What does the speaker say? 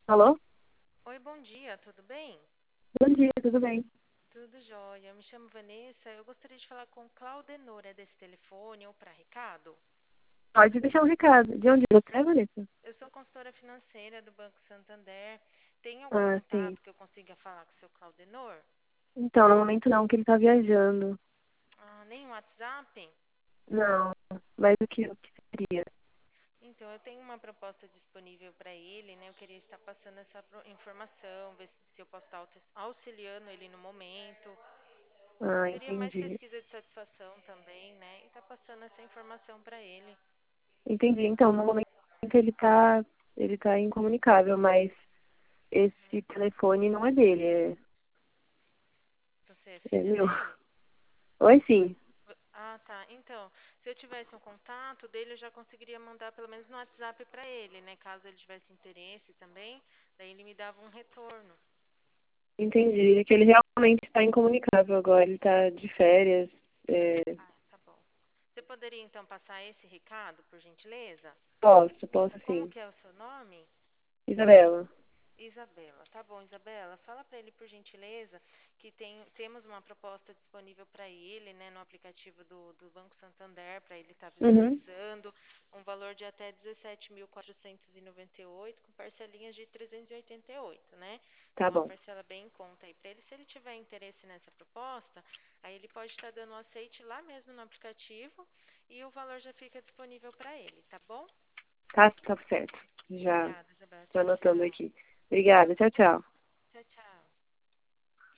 Alô? Oi, bom dia, tudo bem? Bom dia, tudo bem? Tudo jóia. Eu me chamo Vanessa. Eu gostaria de falar com Claudenor, é desse telefone ou para Ricardo? Pode deixar um recado. De onde você é, Vanessa? Eu sou consultora financeira do Banco Santander. Tem algum Ah, sim. contato que eu consiga falar com o seu Claudenor? Então, no momento não, que ele tá viajando. Ah, nem um WhatsApp? Não, mas o que seria? Então, eu tenho uma proposta disponível para ele, né? Eu queria estar passando essa informação, ver se eu posso estar auxiliando ele no momento. Ah, Seria mais entendi. pesquisa de satisfação também, né? E tá passando essa informação para ele. Entendi. Então, no momento ele tá incomunicável, mas esse telefone não é dele, Você é é filha meu. dele? Oi, sim. Ah, tá. Então, se eu tivesse um contato dele, eu já conseguiria mandar pelo menos no WhatsApp para ele, né? Caso ele tivesse interesse também, daí ele me dava um retorno. Entendi. É que ele realmente está incomunicável agora. Ele tá de férias. É, Ah, tá bom. Você poderia então passar esse recado, por gentileza? posso Como sim. que é o seu nome? Isabela. Isabela. Tá bom, Isabela. Fala para ele, por gentileza, que temos uma proposta disponível para ele, né, no aplicativo do Banco Santander, para ele estar Uhum, visualizando, um valor de até 17.498, com parcelinhas de 388, né? tá Então, uma bom. parcela bem em conta aí para ele. Se ele tiver interesse nessa proposta, aí ele pode estar dando um aceite lá mesmo no aplicativo e o valor já fica disponível para ele, tá bom? Tá certo. Já Obrigada, Isabela. tô Tchau, anotando tchau. aqui. Obrigada. Tchau, tchau. Tchau, tchau.